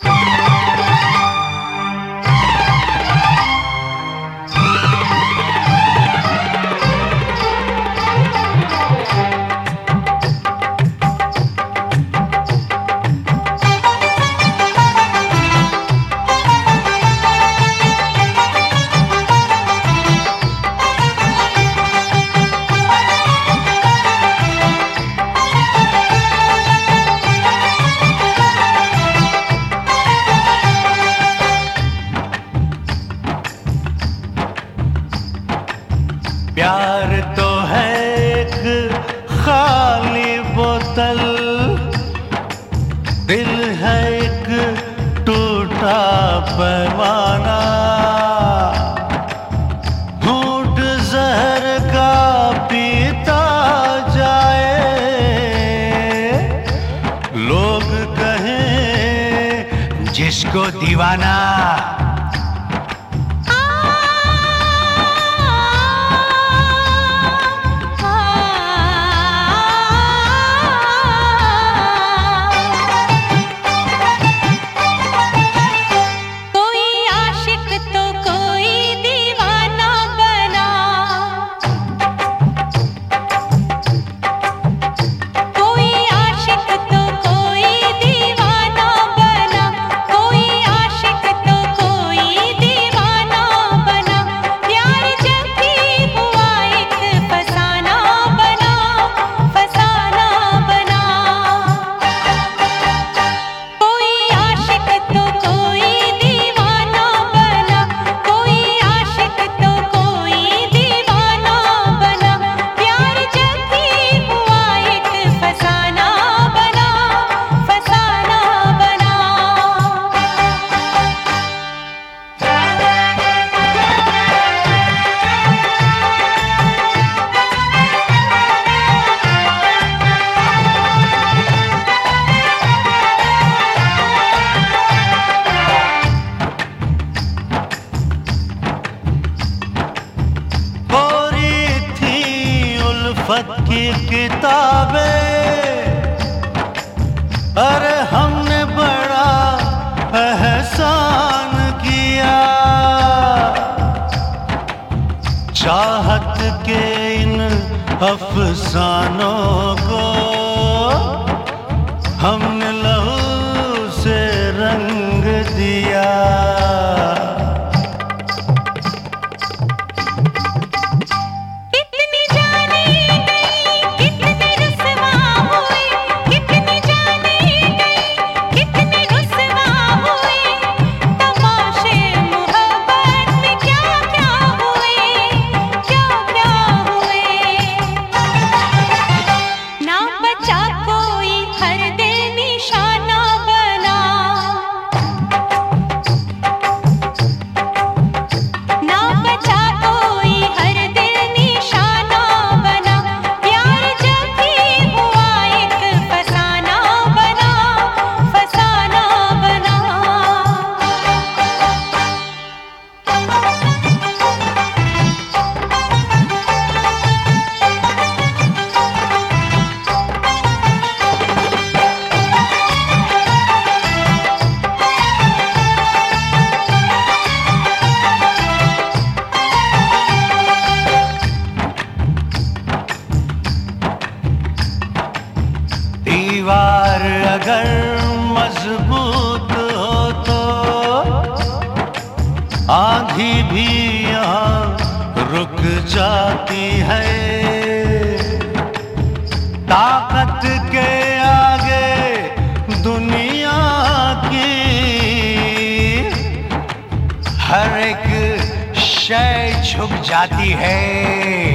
प्यार तो है एक खाली बोतल, दिल है एक टूटा पैमाना, घूंट जहर का पीता जाए, लोग कहें जिसको दीवाना। की किताबें, अरे हमने बड़ा एहसान किया, चाहत के इन अफसानों को हमने लहू से रंग दिया। दीवार अगर मजबूत हो तो आंधी भी यहाँ रुक जाती है, ताकत के आगे दुनिया की हर एक शय झुक जाती है।